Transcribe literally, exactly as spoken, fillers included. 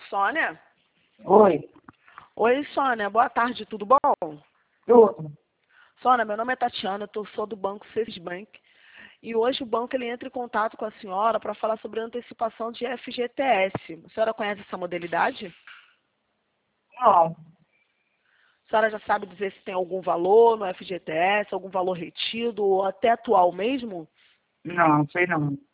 Sônia? Oi. Oi, Sônia. Boa tarde, tudo bom? Tudo. Sônia, meu nome é Tatiana, eu sou do Banco Cesar Bank. E hoje o banco ele entra em contato com a senhora para falar sobre a antecipação de F G T S. A senhora conhece essa modalidade? Não. A senhora já sabe dizer se tem algum valor no F G T S, algum valor retido ou até atual mesmo? Não, sei não.